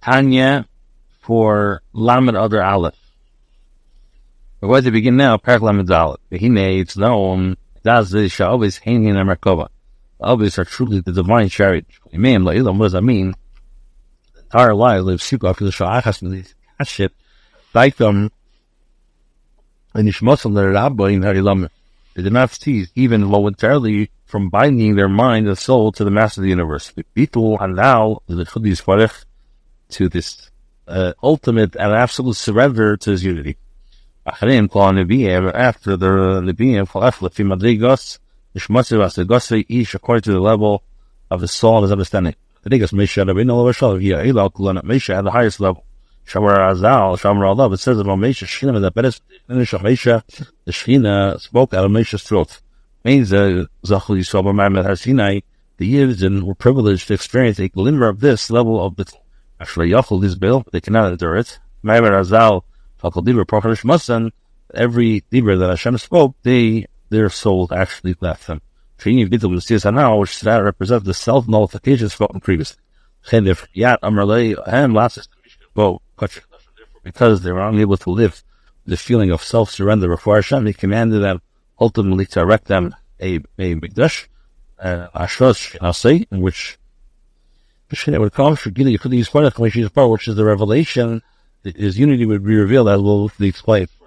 Tanya for Lamed Other Aleph. We're going to begin now, Parak Lamed Aleph. It's known that the Sha'ov is hanging in Merkava. The Avos are truly the divine chariot. What does that mean? The entire life lives Sukkah for the Sha'achas and these Kashit, like them, and Ishmosam, the Rabba in Harilam. They did not cease, even momentarily, from binding their mind and soul to the Master of the universe. People are now to this ultimate and absolute surrender to his unity. After the Nebiim, each according to the level of his soul and his understanding. Mesha at the highest level. Shamar Azal, Shamar Allah, it says about Mesha, Shechina, the best finish of Mesha, the Shechina spoke out of Mesha's throat. Means Zachul Yisrael Ma'amad Har Sinai, the Yidden were privileged to experience a glimmer of this level of the actually Yachul, this bill, but they cannot endure it. Ma'amad Azal, Fakal Dibra, Prophet Masan, every Dibra that Hashem spoke, their soul actually left them. Shini Vital will see us now, which represents the self-nullification spoken previously. Yat Amrlei and last because they were unable to live the feeling of self-surrender before Hashem, He commanded them ultimately to erect them a Mikdash, Ashros Shinasei, in which it would come for Gili, which is the revelation, His unity would be revealed, as we'll explain.